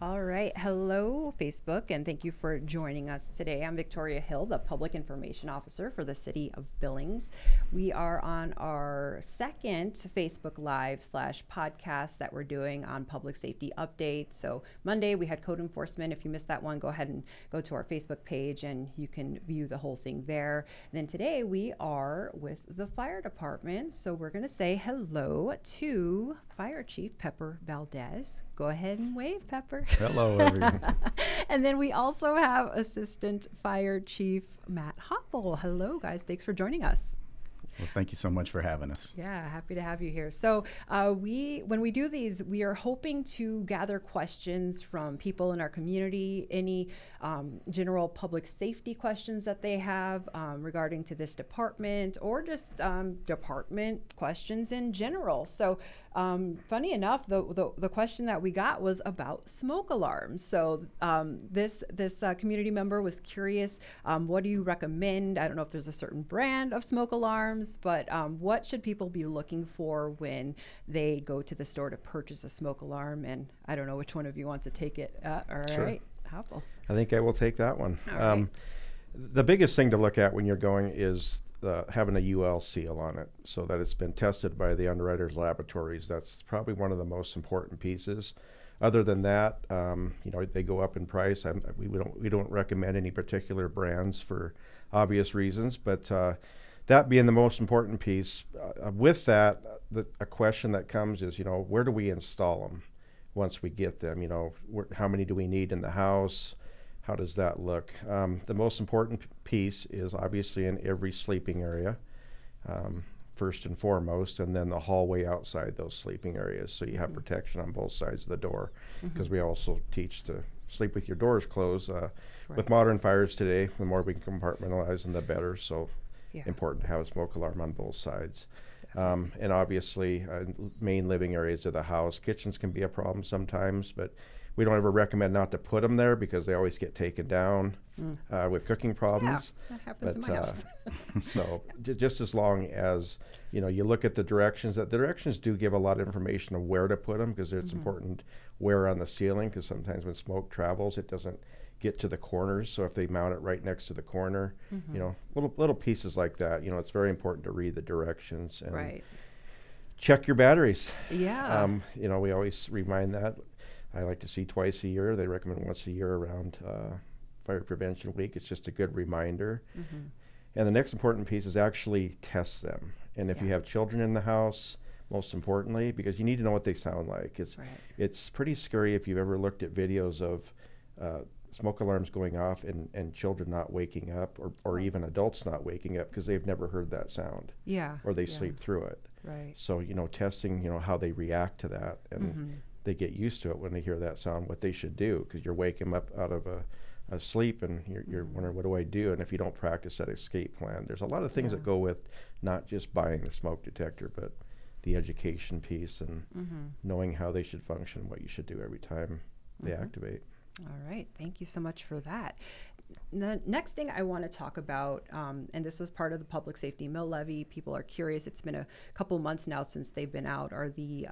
All right. Hello, Facebook, and thank you for joining us today. I'm Victoria Hill, the Public Information Officer for the City of Billings. We are on our second Facebook Live / podcast that we're doing on public safety updates. So Monday we had code enforcement. If you missed that one, go ahead and go to our Facebook page and you can view the whole thing there. And then today we are with the fire department. So we're going to say hello to Fire Chief Pepper Valdez. Go ahead and wave, Pepper. Hello, everyone. And then we also have Assistant Fire Chief Matt Hopple. Hello, guys. Thanks for joining us. Well, thank you so much for having us. Yeah, happy to have you here. So when we do these, we are hoping to gather questions from people in our community, any general public safety questions that they have regarding to this department, or just department questions in general. So funny enough, the question that we got was about smoke alarms. So this community member was curious, what do you recommend? I don't know if there's a certain brand of smoke alarms, but what should people be looking for when they go to the store to purchase a smoke alarm? And I don't know which one of you wants to take it. All Sure. right, Hopple. I think I will take that one. All right. The biggest thing to look at when you're going is having a UL seal on it, so that it's been tested by the underwriters laboratories. That's probably one of the most important pieces. Other than that, they go up in price. We don't recommend any particular brands for obvious reasons, but that being the most important piece. With that, a question that comes is, where do we install them once we get them? How many do we need in the house? How does that look? The most important piece is obviously in every sleeping area, first and foremost, and then the hallway outside those sleeping areas, so you have protection on both sides of the door, because we also teach to sleep with your doors closed. With modern fires today, the more we can compartmentalize them, the better. So Yeah. important to have a smoke alarm on both sides. And obviously, main living areas of the house. Kitchens can be a problem sometimes, but we don't ever recommend not to put them there because they always get taken down with cooking problems. Yeah, that happens in my house. So just as long as you look at the directions, that the directions do give a lot of information of where to put them, because it's important where on the ceiling, because sometimes when smoke travels, it doesn't get to the corners. So if they mount it right next to the corner, little pieces like that, it's very important to read the directions and Right. check your batteries. Yeah. We always remind that. I like to see twice a year. They recommend once a year around Fire Prevention Week. It's just a good reminder. And the next important piece is actually test them. And if you have children in the house, most importantly, because you need to know what they sound like. It's pretty scary if you've ever looked at videos of smoke alarms going off and children not waking up, or even adults not waking up because they've never heard that sound. Yeah. Or they sleep through it. Right. So, testing, how they react to that, and they get used to it when they hear that sound, what they should do, because you're waking them up out of a sleep, and you're wondering, what do I do? And if you don't practice that escape plan, there's a lot of things that go with not just buying the smoke detector, but the education piece and knowing how they should function, what you should do every time they activate. All right. Thank you so much for that. The next thing I want to talk about, and this was part of the public safety mill levy, people are curious, it's been a couple months now since they've been out, are the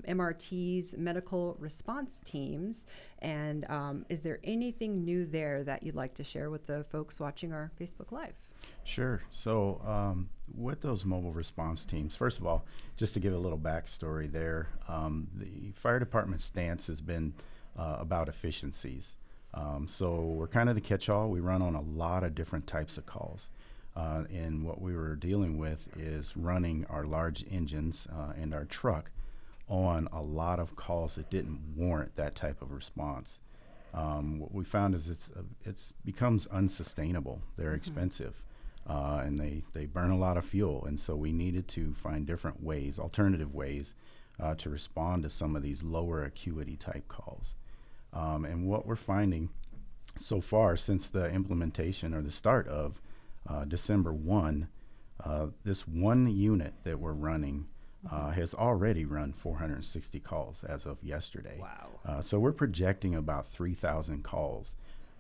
MRTs, medical response teams. And is there anything new there that you'd like to share with the folks watching our Facebook Live? Sure. So with those mobile response teams, first of all, just to give a little backstory there, the fire department's stance has been about efficiencies. So we're kind of the catch-all. We run on a lot of different types of calls. And what we were dealing with is running our large engines and our truck on a lot of calls that didn't warrant that type of response. What we found is it's becomes unsustainable. They're expensive, and they burn a lot of fuel. And so we needed to find different ways, alternative ways, to respond to some of these lower acuity type calls. And what we're finding so far since the implementation or the start of December 1, this one unit that we're running has already run 460 calls as of yesterday. Wow. So we're projecting about 3,000 calls,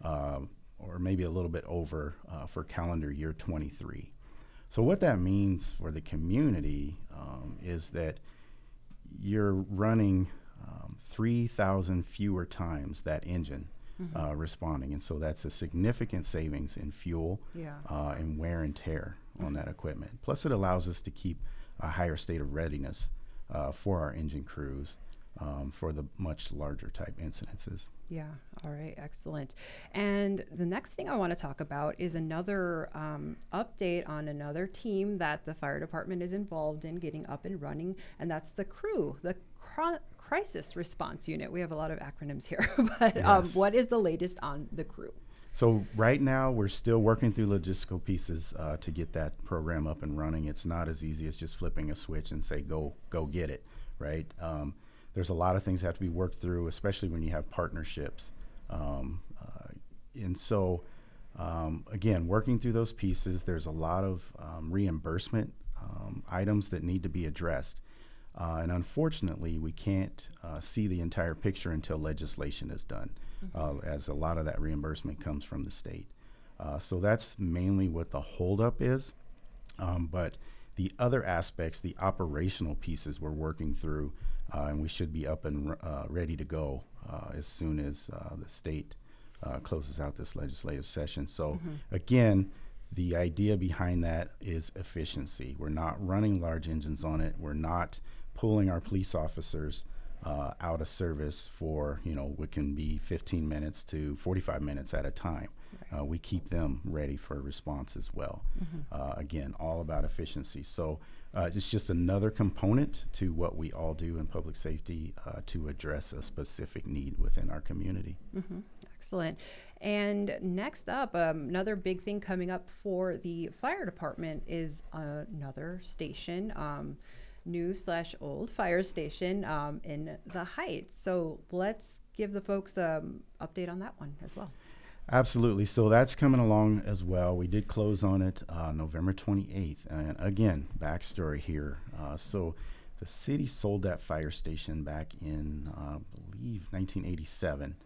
or maybe a little bit over for calendar year 23. So what that means for the community is that you're running 3,000 fewer times that engine responding. And so that's a significant savings in fuel Yeah. and wear and tear on that equipment. Plus, it allows us to keep a higher state of readiness for our engine crews for the much larger type incidences. Yeah. All right. Excellent. And the next thing I want to talk about is another update on another team that the fire department is involved in getting up and running, and that's the CREW, the Crisis Response Unit. We have a lot of acronyms here, but Yes. what is the latest on the CREW? So right now, we're still working through logistical pieces to get that program up and running. It's not as easy as just flipping a switch and say, go get it, right? There's a lot of things that have to be worked through, especially when you have partnerships. And so, again, working through those pieces, there's a lot of reimbursement items that need to be addressed. And unfortunately, we can't see the entire picture until legislation is done, as a lot of that reimbursement comes from the state. So that's mainly what the holdup is. But the other aspects, the operational pieces, we're working through, and we should be up and ready to go as soon as the state closes out this legislative session. So again, the idea behind that is efficiency. We're not running large engines on it. We're not pulling our police officers out of service for, what can be 15 minutes to 45 minutes at a time. We keep them ready for response as well. Again, all about efficiency. So it's just another component to what we all do in public safety to address a specific need within our community. Excellent. And next up, another big thing coming up for the fire department is another station, new/old fire station in the Heights. So let's give the folks update on that one as well. Absolutely. So that's coming along as well. We did close on it November 28th. And again, backstory here. So the city sold that fire station back in, I believe, 1987.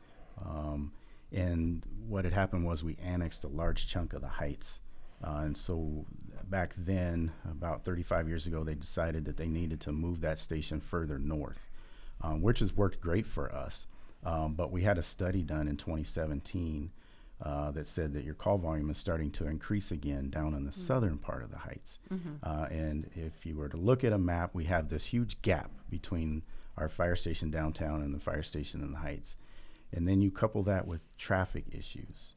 And what had happened was we annexed a large chunk of the Heights. And so back then, about 35 years ago, they decided that they needed to move that station further north, which has worked great for us. But we had a study done in 2017 that said that your call volume is starting to increase again down in the southern part of the Heights. And if you were to look at a map, we have this huge gap between our fire station downtown and the fire station in the Heights. And then you couple that with traffic issues.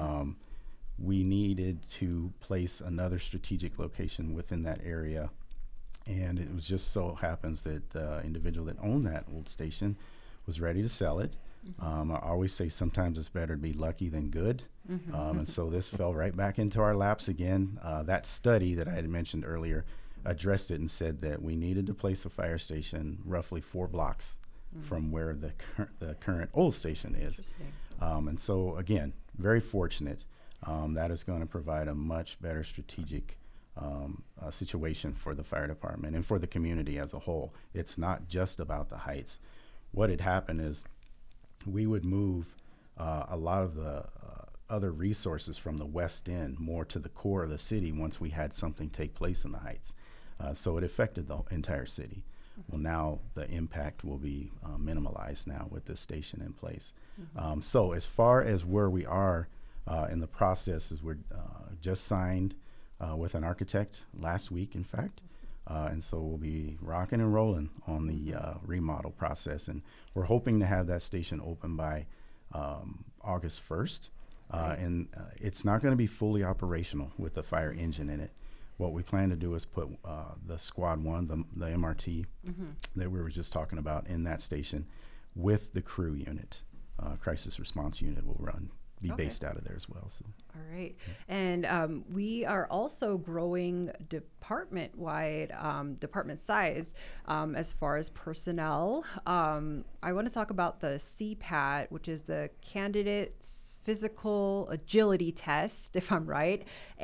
We needed to place another strategic location within that area. And it was just so happens that the individual that owned that old station was ready to sell it. I always say sometimes it's better to be lucky than good. And so this fell right back into our laps again. That study that I had mentioned earlier addressed it and said that we needed to place a fire station roughly 4 blocks from where the current old station is. And so, again, very fortunate. That is going to provide a much better strategic situation for the fire department and for the community as a whole. It's not just about the Heights. What had happened is we would move a lot of the other resources from the west end more to the core of the city once we had something take place in the Heights. So it affected the entire city. Well, now the impact will be minimalized now with this station in place. So as far as where we are in the process is we're just signed with an architect last week, in fact. And so we'll be rocking and rolling on the remodel process. And we're hoping to have that station open by August 1st. And it's not going to be fully operational with the fire engine in it. What we plan to do is put the Squad 1, the MRT that we were just talking about in that station with the CREW unit. Crisis Response Unit will be based out of there as well. So. All right. And we are also growing department-wide, department size as far as personnel. I want to talk about the CPAT, which is the Candidates Physical Agility Test, if I'm right.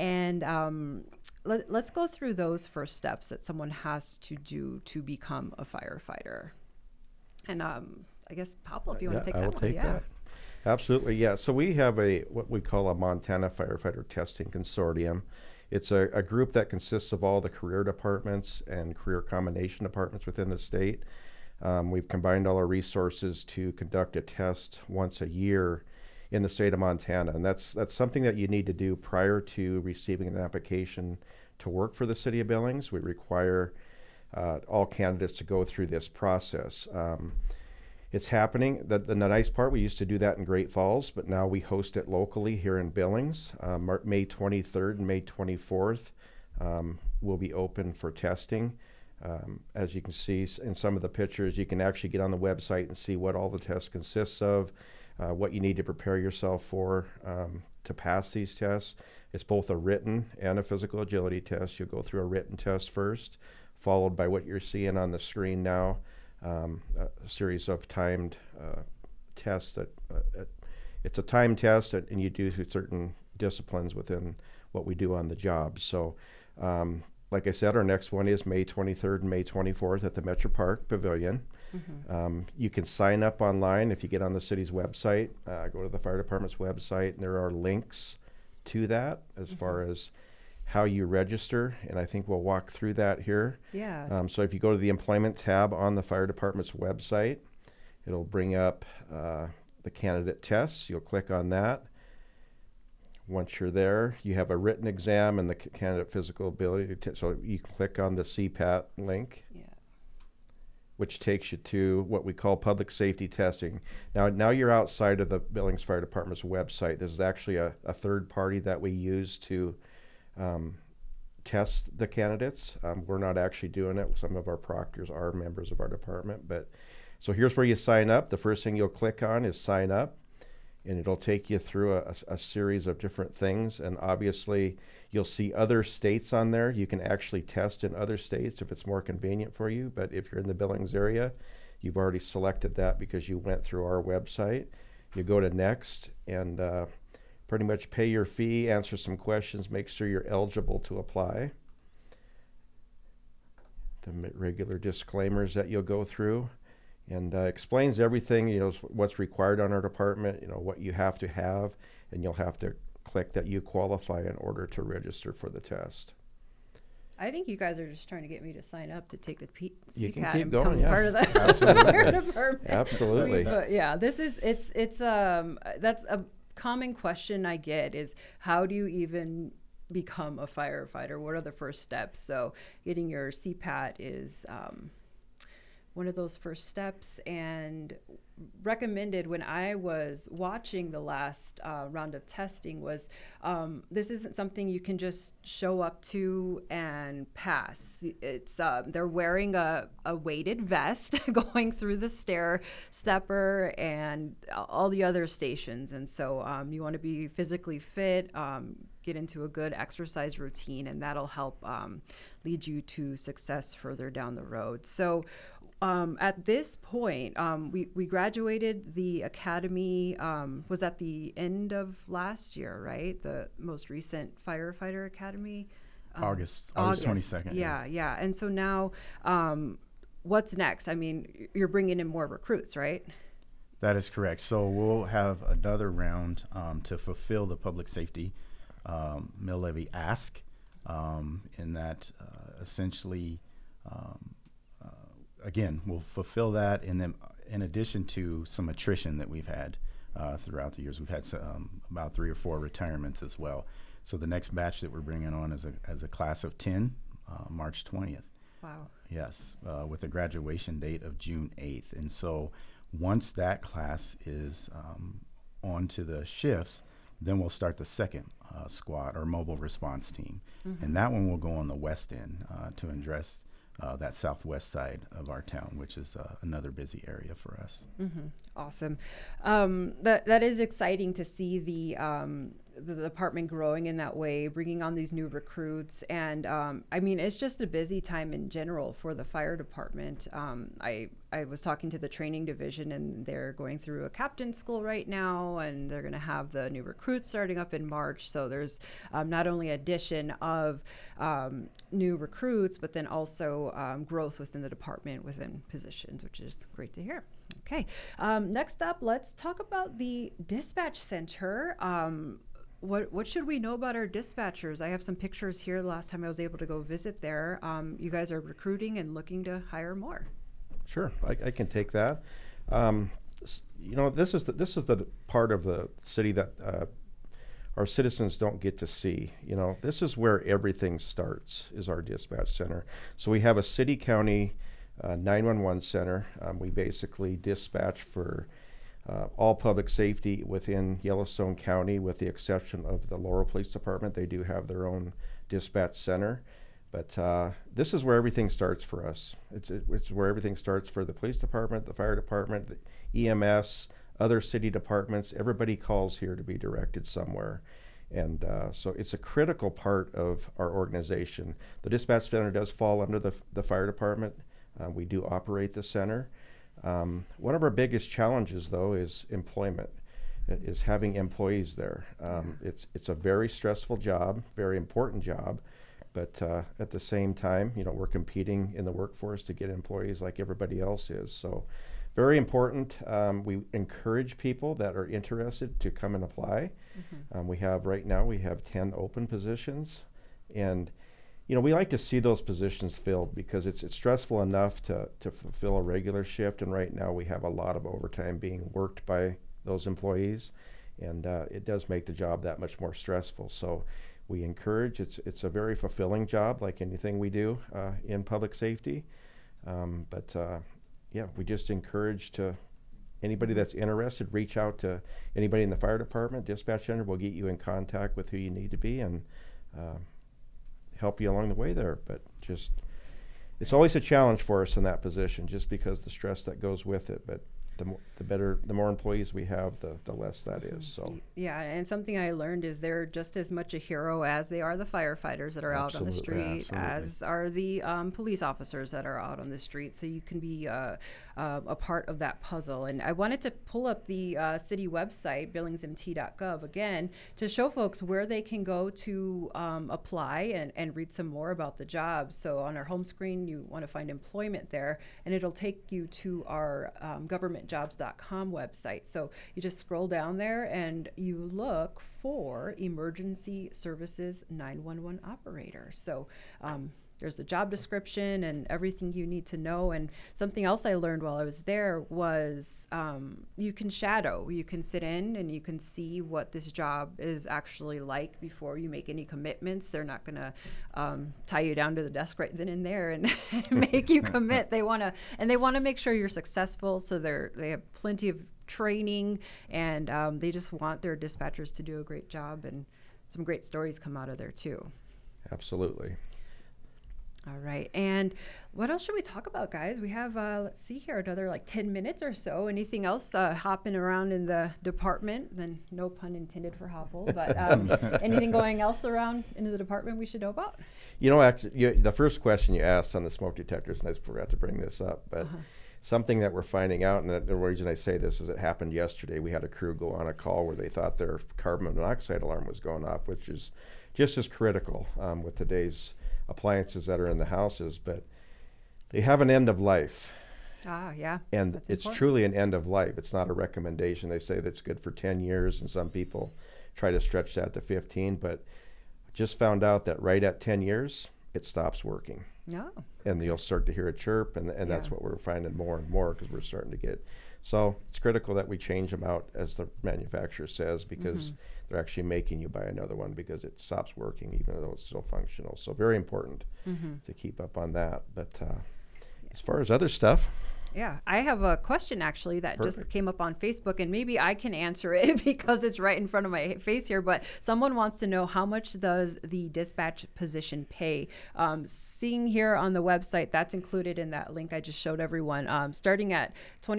And let's go through those first steps that someone has to do to become a firefighter. And I guess, Pablo, if you want to take that one. I will take that. Absolutely, yeah. So we have what we call a Montana Firefighter Testing Consortium. It's a group that consists of all the career departments and career combination departments within the state. We've combined all our resources to conduct a test once a year in the state of Montana, and that's something that you need to do prior to receiving an application to work for the city of Billings. We require all candidates to go through this process. It's happening. The nice part, we used to do that in Great Falls, but now we host it locally here in Billings. May 23rd and May 24th will be open for testing. As you can see in some of the pictures, you can actually get on the website and see what all the tests consists of, what you need to prepare yourself for to pass these tests. It's both a written and a physical agility test. You'll go through a written test first, followed by what you're seeing on the screen now, a series of timed tests that it's a time test, and you do certain disciplines within what we do on the job. So like I said, our next one is May 23rd and May 24th at the Metro Park Pavilion. You can sign up online if you get on the city's website, go to the fire department's website, and there are links to that as far as how you register, and I think we'll walk through that here. Yeah. So if you go to the employment tab on the fire department's website, it'll bring up the candidate tests. You'll click on that. Once you're there, you have a written exam and the candidate physical ability. So you click on the CPAT link, which takes you to what we call public safety testing. Now you're outside of the Billings Fire Department's website. This is actually a third party that we use to test the candidates. We're not actually doing it. Some of our proctors are members of our department. But so here's where you sign up. The first thing you'll click on is sign up, and it'll take you through a series of different things. And obviously you'll see other states on there. You can actually test in other states if it's more convenient for you. But if you're in the Billings area, you've already selected that because you went through our website. You go to next and pretty much pay your fee, answer some questions, make sure you're eligible to apply. The regular disclaimers that you'll go through, and explains everything, what's required on our department, what you have to have, and you'll have to click that you qualify in order to register for the test. I think you guys are just trying to get me to sign up to take the You can CPAT keep and going, become yeah. part of the Absolutely. fire department. Absolutely. But yeah, it's that's a common question I get is, how do you even become a firefighter? What are the first steps? So getting your CPAT is one of those first steps, and recommended when I was watching the last round of testing was this isn't something you can just show up to and pass. It's they're wearing a weighted vest going through the stepper and all the other stations, and so you want to be physically fit, get into a good exercise routine, and that'll help lead you to success further down the road. So at this point, we graduated the academy, was at the end of last year, right? The most recent firefighter academy. August 22nd. Yeah. And so now, what's next? I mean, you're bringing in more recruits, right? That is correct. So we'll have another round to fulfill the public safety mill levy ask, in that essentially, again, we'll fulfill that, and then in addition to some attrition that we've had throughout the years, we've had about 3 or 4 retirements as well. So the next batch that we're bringing on is a class of 10, March 20th. Wow. Yes, with a graduation date of June 8th. And so once that class is on to the shifts, then we'll start the second squad or mobile response team. And that one will go on the west end to address that southwest side of our town, which is another busy area for us. Awesome. That is exciting to see the department growing in that way, bringing on these new recruits. And I mean, it's just a busy time in general for the fire department. I was talking to the training division, and they're going through a captain school right now, and they're going to have the new recruits starting up in March. So there's not only addition of new recruits, but then also growth within the department, within positions, which is great to hear. Okay. Next up, let's talk about the dispatch center. What should we know about our dispatchers? I have some pictures here. The last time I was able to go visit there, you guys are recruiting and looking to hire more. Sure, I can take that. This is the part of the city that our citizens don't get to see. This is where everything starts, is our dispatch center. So we have a city-county 911 center. We basically dispatch for all public safety within Yellowstone County, with the exception of the Laurel Police Department. They do have their own dispatch center. But this is where everything starts for us. It's where everything starts for the police department, the fire department, the EMS, other city departments. Everybody calls here to be directed somewhere. And so it's a critical part of our organization. The dispatch center does fall under the fire department. We do operate the center. One of our biggest challenges, though, is employment, is having employees there. It's a very stressful job, very important job. But at the same time, we're competing in the workforce to get employees like everybody else is. So very important. We encourage people that are interested to come and apply. Right now we have 10 open positions. And, we like to see those positions filled because it's stressful enough to fulfill a regular shift. And right now we have a lot of overtime being worked by those employees. And it does make the job that much more stressful. So we encourage, it's a very fulfilling job, like anything we do in public safety. We just encourage to anybody that's interested, reach out to anybody in the fire department, dispatch center. We'll get you in contact with who you need to be and help you along the way there. But it's always a challenge for us in that position, just because the stress that goes with it. But the more employees we have, the less that is. So yeah, and something I learned is they're just as much a hero as they are the firefighters that are out on the street, as are the police officers that are out on the street. So you can be a part of that puzzle. And I wanted to pull up the city website, billingsmt.gov, again, to show folks where they can go to apply and read some more about the job. So on our home screen, you want to find employment there, and it'll take you to our governmentjobs.com website. So you just scroll down there and you look for emergency services 911 operator. So there's the job description and everything you need to know. And something else I learned while I was there was you can shadow. You can sit in and you can see what this job is actually like before you make any commitments. They're not going to tie you down to the desk right then and there and make you commit. They want to make sure you're successful. So they have plenty of training, and they just want their dispatchers to do a great job. And some great stories come out of there too. Absolutely. All right. And what else should we talk about, guys? We have, let's see here, another 10 minutes or so. Anything else hopping around in the department? Then no pun intended for Hopple, but anything going else around in the department we should know about? Actually, the first question you asked on the smoke detectors, and I forgot to bring this up, but something that we're finding out, and the reason I say this is it happened yesterday. We had a crew go on a call where they thought their carbon monoxide alarm was going off, which is just as critical with today's appliances that are in the houses, but they have an end of life. Yeah. And it's important. Truly an end of life. It's not a recommendation. They say that's good for 10 years, and some people try to stretch that to 15, but just found out that right at 10 years, it stops working. No. And you'll start to hear a chirp, and that's what we're finding more and more, because we're starting to get. So it's critical that we change them out, as the manufacturer says, because they're actually making you buy another one because it stops working even though it's still functional. So very important to keep up on that. But as far as other stuff. Yeah, I have a question actually that just came up on Facebook, and maybe I can answer it because it's right in front of my face here. But someone wants to know, how much does the dispatch position pay? Seeing here on the website, that's included in that link I just showed everyone, starting at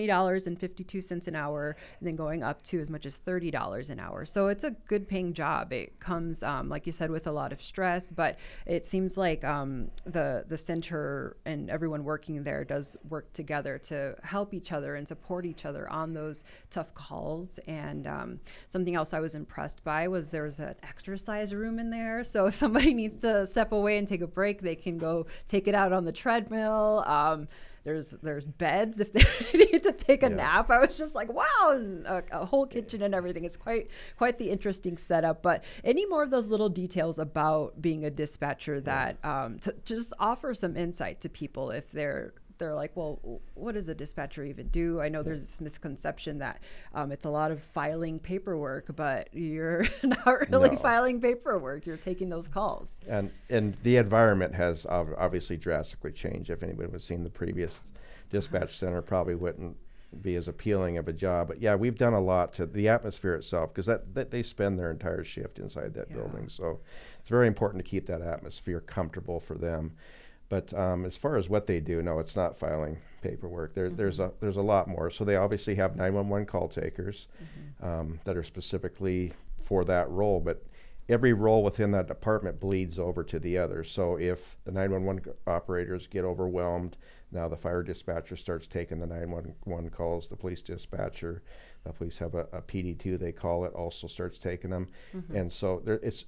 $20.52 an hour, and then going up to as much as $30 an hour. So it's a good paying job. It comes, like you said, with a lot of stress, but it seems like the center and everyone working there does work together to help each other and support each other on those tough calls. And something else I was impressed by was there was an exercise room in there. So if somebody needs to step away and take a break, they can go take it out on the treadmill. There's beds if they need to take a nap. I was just like, wow, and a whole kitchen and everything. It's quite the interesting setup. But any more of those little details about being a dispatcher that to just offer some insight to people if they're they're like, well, what does a dispatcher even do? I know there's this misconception that it's a lot of filing paperwork, but you're not really No. filing paperwork. You're taking those calls. And the environment has obviously drastically changed. If anybody was seen the previous dispatch center, probably wouldn't be as appealing of a job. But yeah, we've done a lot to the atmosphere itself, because that they spend their entire shift inside that Yeah. building. So it's very important to keep that atmosphere comfortable for them. But as far as what they do, no, it's not filing paperwork. There's a lot more. So they obviously have 911 call takers that are specifically for that role. But every role within that department bleeds over to the others. So if the 911 operators get overwhelmed, now the fire dispatcher starts taking the 911 calls. The police dispatcher, the police have a PD2, they call it, also starts taking them. And so it's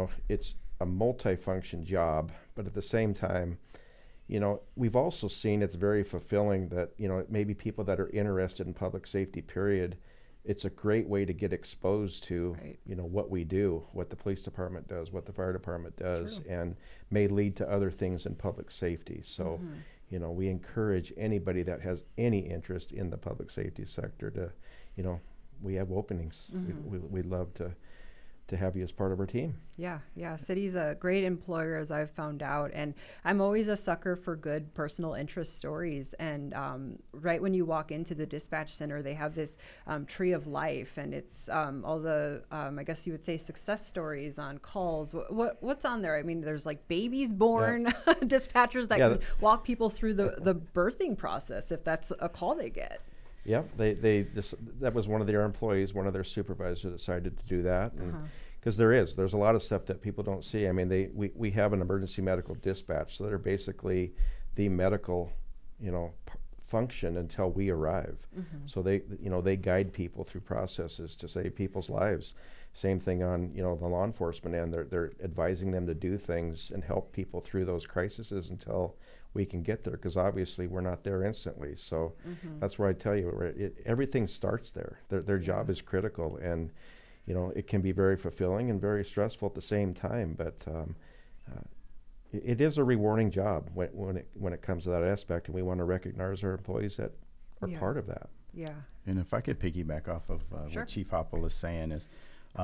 a multifunction job, but at the same time, we've also seen it's very fulfilling that, maybe people that are interested in public safety, period, it's a great way to get exposed to, Right. what we do, what the police department does, what the fire department does, True. and may lead to other things in public safety. So, we encourage anybody that has any interest in the public safety sector to, we have openings. We'd love to have you as part of our team. Yeah. City's a great employer, as I've found out. And I'm always a sucker for good personal interest stories. And right when you walk into the dispatch center, they have this tree of life. And it's all the, I guess you would say, success stories on calls. What's on there? I mean, there's like babies born, dispatchers that can walk people through the birthing process if that's a call they get. Yeah, that was one of their employees, one of their supervisors decided to do that, and because there's a lot of stuff that people don't see. I mean, we have an emergency medical dispatch, so they're basically the medical, function until we arrive. So they guide people through processes to save people's lives. Same thing on the law enforcement end. They're advising them to do things and help people through those crises until we can get there, because obviously we're not there instantly. So that's where I tell you, everything starts there. Their job is critical, and it can be very fulfilling and very stressful at the same time. But it is a rewarding job when it comes to that aspect, and we want to recognize our employees that are part of that. Yeah. And if I could piggyback off of Sure. what Chief Hoppel is saying is,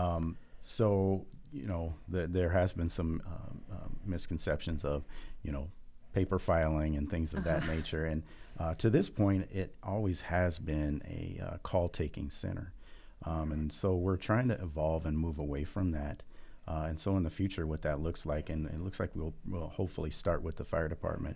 there has been some misconceptions of, paper filing and things of that nature. And to this point, it always has been a call-taking center. And so we're trying to evolve and move away from that. And so in the future, what that looks like, and it looks like we'll hopefully start with the fire department,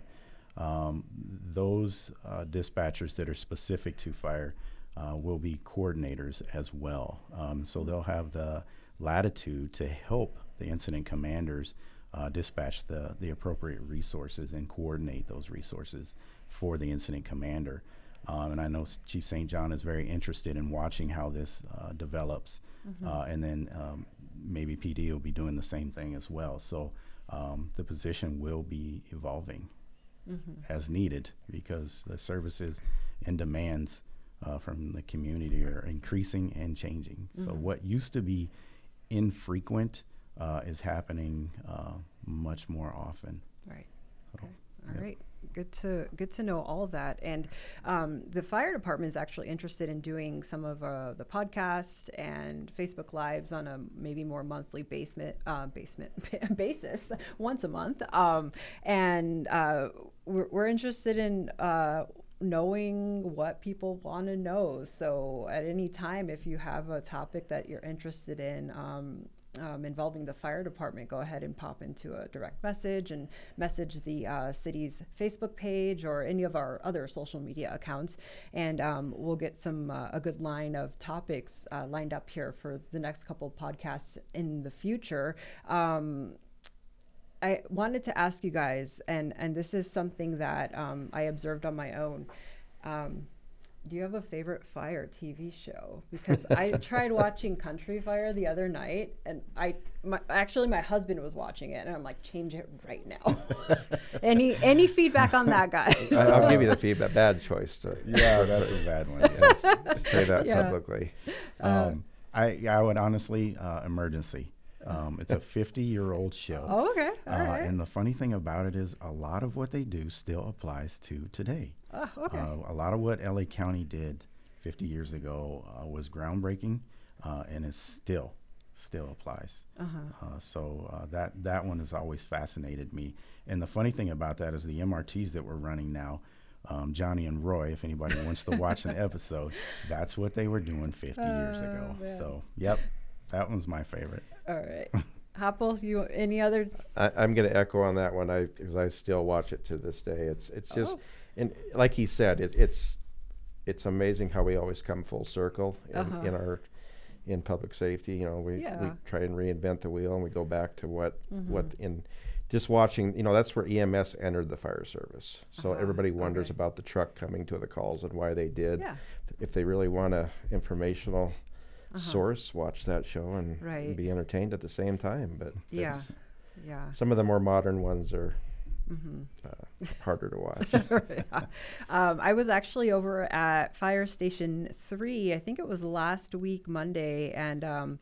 those dispatchers that are specific to fire will be coordinators as well. So they'll have the latitude to help the incident commanders dispatch the appropriate resources and coordinate those resources for the incident commander. And I know Chief St. John is very interested in watching how this develops. And then maybe PD will be doing the same thing as well. So the position will be evolving as needed, because the services and demands from the community are increasing and changing. So what used to be infrequent is happening much more often. Right. Okay. All right. Good to know all that. And the fire department is actually interested in doing some of the podcasts and Facebook Lives on a maybe more monthly basis, once a month. And we're interested in knowing what people want to know. So at any time, if you have a topic that you're interested in, involving the fire department, go ahead and pop into a direct message and message the city's Facebook page or any of our other social media accounts, and we'll get a good line of topics lined up here for the next couple of podcasts in the future. I wanted to ask you guys, and this is something that I observed on my own. Do you have a favorite fire TV show? Because I tried watching Country Fire the other night, and actually my husband was watching it, and I'm like, change it right now. Any feedback on that, guys? I'll give you the feedback. Bad choice. Yeah, that's a bad one. Say that Yeah. publicly. I would honestly, Emergency. It's a 50-year-old show. Oh, okay. All right. And the funny thing about it is a lot of what they do still applies to today. Oh, okay. A lot of what LA County did 50 years ago was groundbreaking and is still applies. So that one has always fascinated me. And the funny thing about that is the MRTs that we're running now, Johnny and Roy, if anybody wants to watch an episode, that's what they were doing 50 years ago. Man. So, yep, that one's my favorite. All right. Hoppel, you any other? I'm going to echo on that one because I still watch it to this day. It's just, and like he said, it's amazing how we always come full circle in public safety. You know, we try and reinvent the wheel, and we go back to what in just watching. You know, that's where EMS entered the fire service. So everybody wonders about the truck coming to the calls and why they did. Yeah. If they really want a informational source, watch that show and be entertained at the same time. But Yeah. some of the more modern ones are harder to watch. I was actually over at Fire Station 3, I think it was last week, Monday, and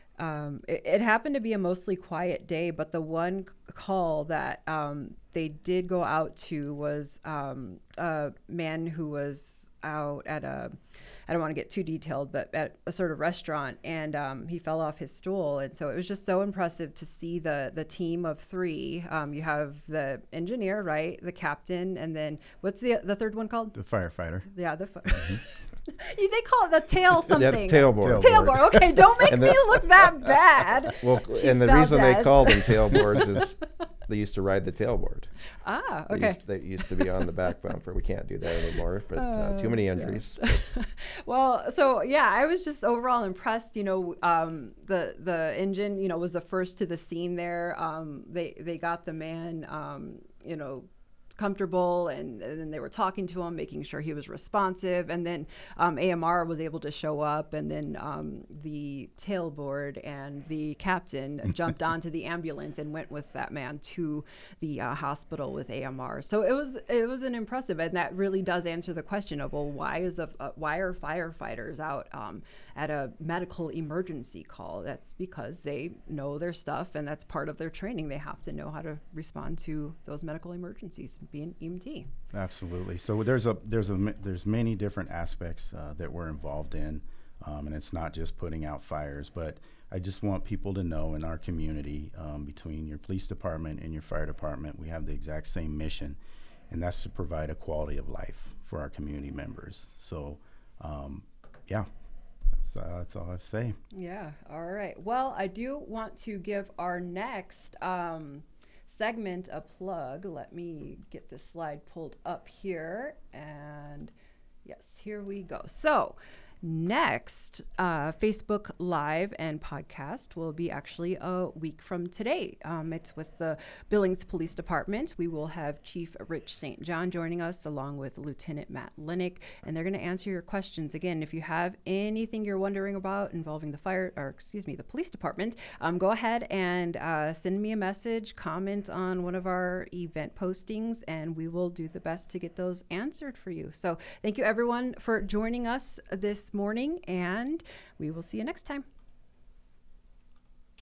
it happened to be a mostly quiet day, but the one call that they did go out to was a man who was out at I don't want to get too detailed, but at a sort of restaurant, and he fell off his stool. And so it was just so impressive to see the team of three. You have the engineer, right? The captain, and then what's the third one called? The firefighter. Yeah, they call it the tail something. Tailboard. Tailboard. Okay, don't make me look that bad. Well, Chief and the reason they Valdez. called them tailboards is they used to ride the tailboard. Ah, okay. They used to be on the back bumper. We can't do that anymore, but too many injuries. Well, so yeah, I was just overall impressed. You know, the engine, you know, was the first to the scene there. They got the man, you know, comfortable, and then they were talking to him, making sure he was responsive, and then AMR was able to show up, and then the tailboard and the captain jumped onto the ambulance and went with that man to the hospital with AMR. So it was an impressive, and that really does answer the question of, well, why are firefighters out at a medical emergency call? That's because they know their stuff, and that's part of their training. They have to know how to respond to those medical emergencies. Be an EMT. Absolutely. So there's many different aspects that we're involved in, and it's not just putting out fires. But I just want people to know in our community, between your police department and your fire department, we have the exact same mission, and that's to provide a quality of life for our community members. So, yeah. That's all I have to say. Yeah. All right. Well, I do want to give our next segment a plug. Let me get this slide pulled up here, and yes, here we go. So next, Facebook Live and podcast will be actually a week from today. It's with the Billings Police Department. We will have Chief Rich St. John joining us, along with Lieutenant Matt Linick, and they're going to answer your questions. Again, if you have anything you're wondering about involving the police department, go ahead and send me a message, comment on one of our event postings, and we will do the best to get those answered for you. So thank you everyone for joining us this morning, and we will see you next time.